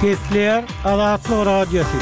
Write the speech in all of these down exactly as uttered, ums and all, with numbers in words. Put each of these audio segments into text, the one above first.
Ketler Azatlyk Radiosu.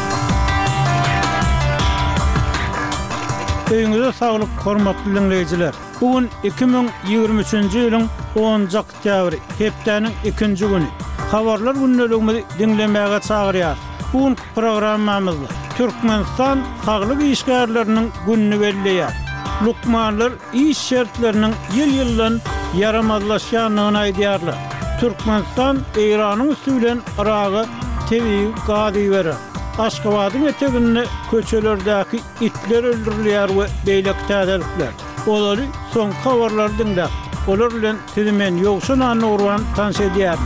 Öňüňizde saglyk, hormatly dinleýijiler. Bugün iki bin ýygrimi üçinji ýylyň onunjy oktýabry, hepdeniň ikinji güni. Habarlar günneligini dinlemäge çagyrýar. Bugün programmamyzda Türkmenistan saglyk işgärleriniň günni belleýär. Lukmanlar iş şertlerinin yıl-yıldan yaramazlaşýanyny aýdýarlar. Türkmenistan Iranyň üstünden Iragy tebii gady berer. Aşgabatyň eteginde köçelerdäki itler öldürilýär we beýlek täzelikler. Olary soň habarlar dinläp, olar bilen tizimen ýogşan urwan tanış edýär.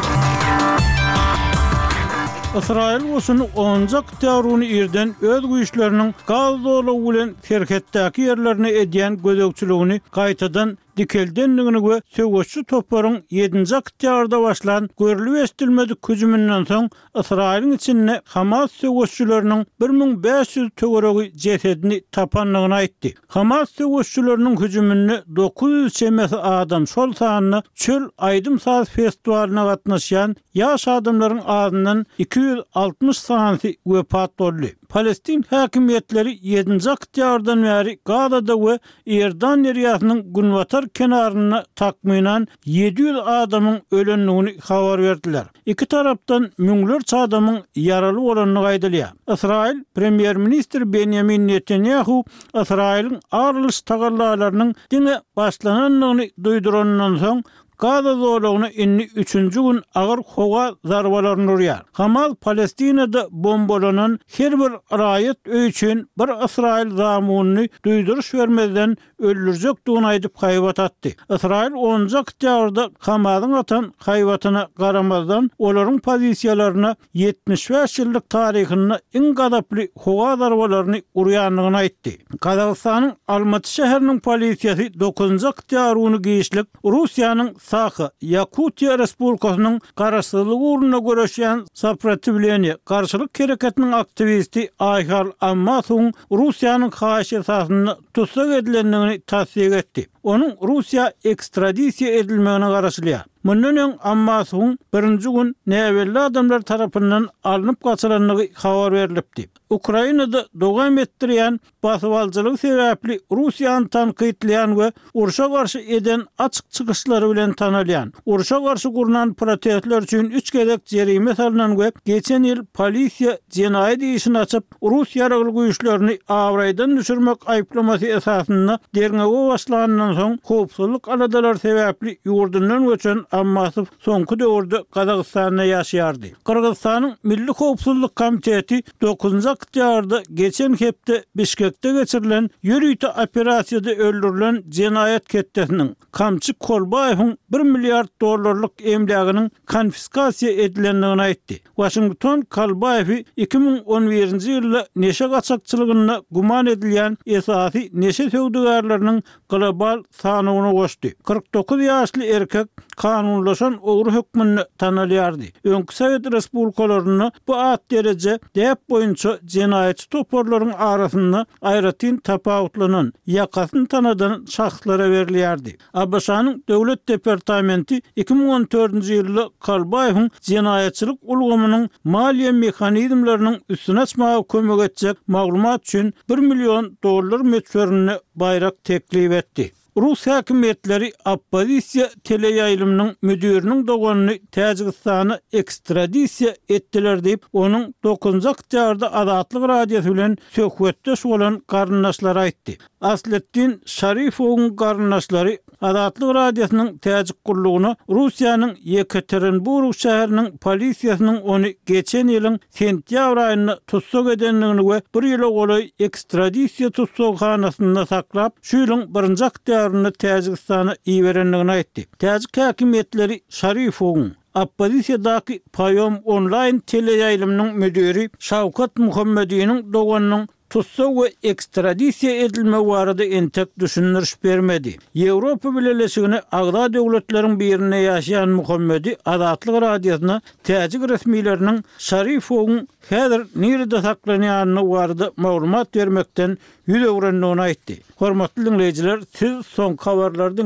İsrail osunu onunjy oktýabryny irden öz güýçleriniň gaz dolugy bilen herketdäki ýerlerine edýän gözegçiligini gaýtadan dikeldenligini we söwüşçü toplaryň ýedinji oktýabrda başlan görülip estilmedik hüjümünden soň Israilň içinde Hamas söwüşçüleriniň bir ming beş ýüz töweregi jesedini tapanlygyny aýtdy. Hamas söwüşçüleriniň hüjümini dokuz ýüz çemesi adam şol sanyny çöl aýdym saz festiwalyna gatnaşýan ýaş adamlaryň azyndan iki yüz altmış sanyny wepat boldy. Palestin häkimetleri ýedinji oktýabrdan bäri Gazada we Erdan deriýasynyň Günwatar kenaryna takminan yedi yüz adamyň ölenligini habar berdiler. İki tarapdan müňlerçe adamyň ýaraly bolanyny gaýdylýar. Israil premier ministr Benjamin Netanyahu Israil'in arlyş tagallalarynyň diňe başlananlygyny duýdurandan soň Gaza zolugyny inni üçünji gün agyr howa zarbalaryny urýar. Hamas Palestinada bombalanan her bir raýat öýçün bir Israil zamuny duýduruş bermeden öldürjekdigini aýdyp haýbat atdy. Israil onunjy oktýabrda Hamasyň atan haýbatyna garamazdan olaryň pozisiýalaryna yetmiş beş ýyllyk taryhyny iň gadaply howa zarbalaryny urýanlygyny aýtdy. Kazakstanyň Almaty şäheriniň polisiýasy dokuzunjy oktýabryny giýişlik Russiýanyň Saha Yakutiya Respublikasynyň garaşsyzlygy uğruna göreşýän Saprotivleniýe garşylyk hereketiniň aktivisti Ayhal Ammasow Russiýanyň haýyş esasyny tutsak edilendigini tasdik etdi. Onun Russiýa ekstradisiýa edilmegine garaşylýar. Mundan öň Ammasow birinji gün näwelli adamlar tarapyndan alınıp gaçylanlygy habar berilipdi. Ukrainada dogam etdirýän basywaljylyk sebäpli Russiýany tanqidleýän we uruşa garşy eden açyk çykyşlary bilen tanalýan. Uruşa garşy gurulan protestler üçin üç gezek jerime salynan we geçen ýyl polisiýa jenaýat işini açyp Russiýa ýaraly güýçlerini awraýdan düşürmek aýplamasy esasyna derňege başlanandan soň howpsuzlyk aladalar sebäpli ýurdundan göçen Ammasow soňky döwürde Kazakstanda ýaşaýardy. Kyrgyzstanyň Milli Howpsuzlyk Komiteti dokuzunjy oktýabrda geçen hepde Bişkekde geçirilen ýürüýte operasiýada öldürilen jenaýat ketdesiniň Kamçy Kolbaýewiň bir milliard dollarlyk emläginiň konfiskasiýa edilendigini aýtdy. Washington Kolbaýewi iki bin on birinji ýylda neşe gaçakçylygyna guman edilýän esasy neşe söwdügarlarynyň global sanyny goşdy. kırk dokuz ýaşly erkek kanunlaşan ogry hökmüni tanalýardy. Öňkü Sowet respublikalaryny bu at derece dep boýunça jenaýatçy toparlaryň arasynda aýratyn tapawutlanan ýakasyny tanadan şahslara berilýärdi. A B S-nyň Döwlet Departamenti iki bin on dördünji ýylda Kolbaýewiň jenaýatçylyk ulgamynyň maliýe mehanizmlarynyň üstüne açmagy kömek etjek maglumat üçin bir million dollar metferini bayrak teklip etdi. Rus häkimetleri oppozisiýa teleýaýlymynyň müdiriniň doganyny Täjikistana ekstradisiýa etdiler diýip onuň dokuzunjy oktýabrda Azatlyk Radiosu bilen söhbetdeş bolan garyndaşlary aýtdy. Asletdin Şarifowyň garyndaşlary Azatlyk Radiosynyň täjik gurulugyny Russiýanyň Yekaterinburg şäheriniň polisiýasynyň ony geçen ýylyň sentýabr aýynda tutsak edenligini we bir ýyla golay ekstradisiýa tutsakhanasynda saklap, şu ýylyň birinji oktýabrynda Täjikistana iýerenligini aýtdy. Täjik häkimetleri Şarifowyň oppozisiýadaky Payom online teleýaýlymynyň müdiri Şawkat Muhammediýiniň doganynyň tutsak we ekstradisiýa edilme barada entek düşündiriş bermedi. Ýewropa Birleşigine agda döwletleriň birine ýaşaýan Muhammedi Azatlyk Radiosyna täjik resmiýetleriniň Şarifowyň häzir nerede saklanýanyny barada maglumat bermekden ýüz öwrendigini aýtdy. Hormatly dinleýijiler, siz soň habarlardan